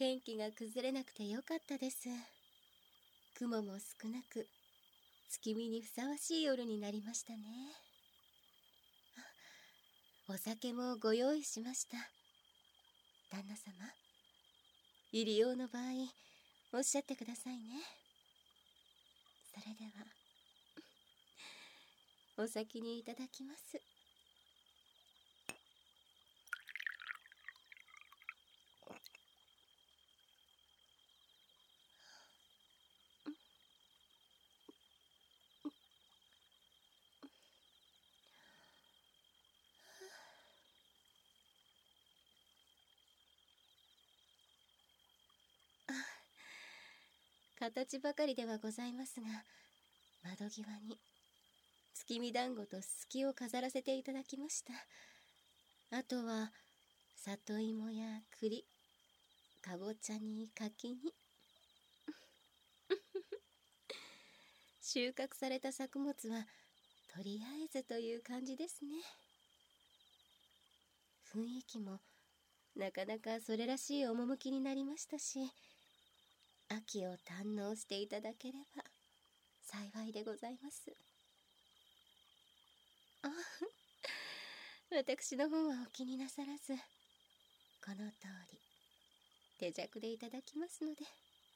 天気が崩れなくてよかったです。雲も少なく、月見にふさわしい夜になりましたね。お酒もご用意しました。旦那様、入り用の場合、おっしゃってくださいね。それでは、お先にいただきます。形ばかりではございますが、窓際に月見団子とすきを飾らせていただきました。あとは里芋や栗、かぼちゃに柿に収穫された作物はとりあえずという感じですね。雰囲気もなかなかそれらしい趣になりましたし、秋を堪能していただければ幸いでございます。あ、私の方はお気になさらず、この通り手酌でいただきますので。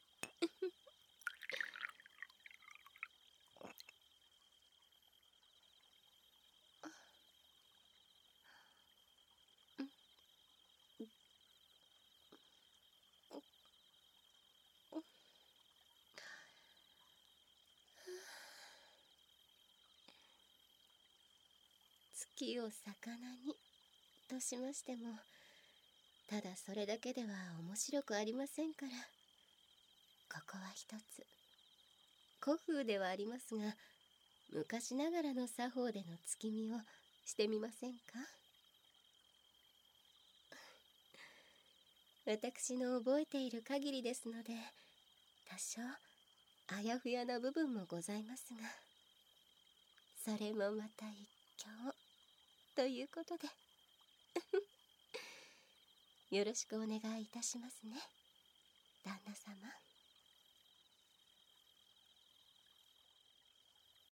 月を魚にとしましても、ただそれだけでは面白くありませんから、ここは一つ古風ではありますが、昔ながらの作法での月見をしてみませんか？私の覚えている限りですので、多少あやふやな部分もございますが、それもまた一興ということでよろしくお願いいたしますね、旦那様。